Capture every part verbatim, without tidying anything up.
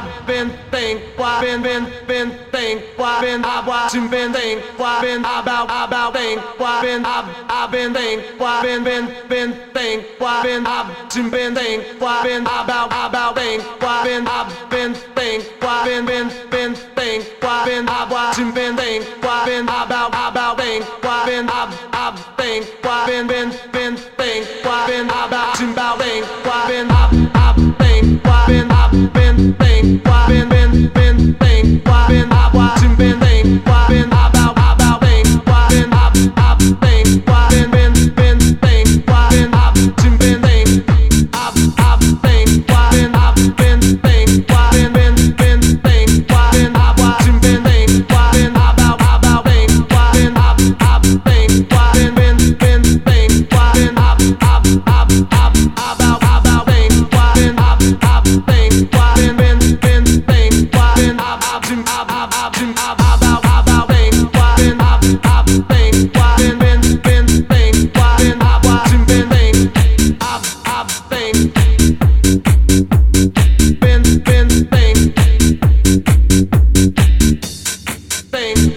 I've been think, why been been been think, why been I've watching been think, why been about about think, why been I've I've been think, why been been been think, why been I've watching been think, why been about about think, why been I've been think, why been been been think, why been I've watching been think, why been about about think, why been I've I've think, why been been been think, why been about about think, why been I've I've think, why been I've been think, why been been been think, why been I've watching been think, why been about about think, why been I've I've think, why been been been think, why been I've watching been think, I've I've think, why been I've been think, why been been been think, why been I've watching been think, why been about about think, why been I've I've think, why been been been think, why been I've I've I've I've about about think, why been I've I've think, why been been been think, why been I've I've I've I've I've about about think, why been I've I've think, why been been been think, why been I've watching been think, I've I've think, been been think, think,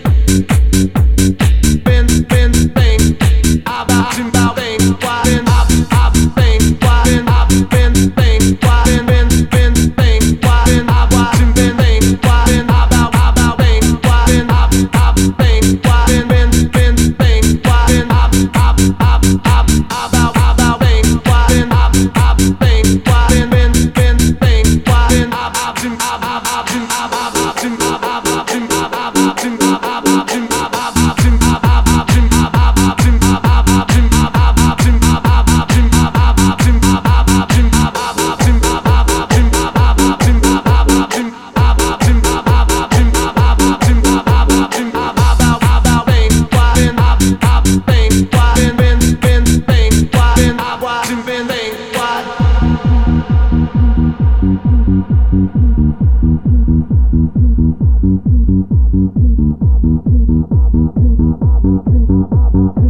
been been think, I've watching about think, why been I've I've think, why been I've been think, why been been been think, why been I've watching been think, why been about about think, why been I've I've think, why been been been think, why been I've I've I've I've about about think, why been I've I've think, why been been been think, why been I've I've I've I've I've I've I've